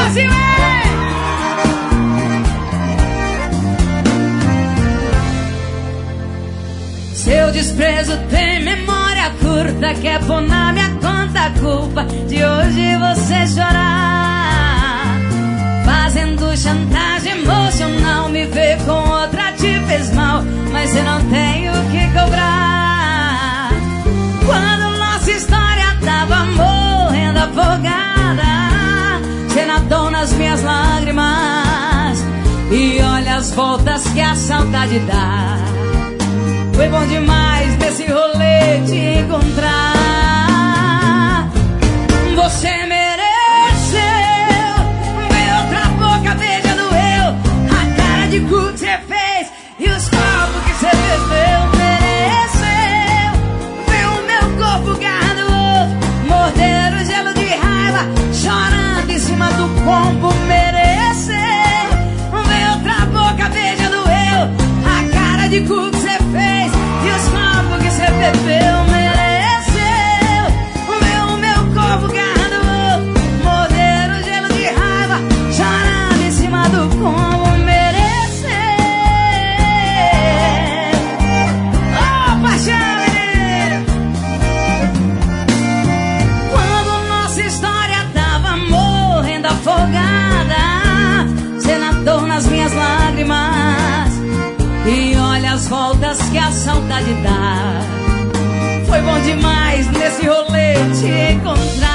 Brasil, Seu desprezo tem memória curta, quer pôr na minha conta a culpa de hoje você chorar. Fazendo chantagem emocional, me vê com outra, te fez mal, mas eu não tenho o que cobrar. Quando nossa história tava morrendo afogada, você nadou nas minhas lágrimas. E olha as voltas que a saudade dá. Foi bom demais nesse rolê te encontrar. Você mereceu ver outra boca beijando eu, a cara de cu que você fez e os copos que você bebeu. Mereceu ver o meu corpo garrando o outro, morder o gelo de raiva, chorando em cima do combo. Mereceu ver outra boca beijando eu, a cara de cu que você fez e os copos que você bebeu. Mereceu ver o meu corpo garrando o outro, morder o gelo de raiva, chorando em cima do combo. Mereceu. Oh, paixão, menino. Quando nossa história tava morrendo afogada, você nadou nas minhas lágrimas. E olha as voltas que a saudade dá. Foi bom demais nesse rolê te encontrar.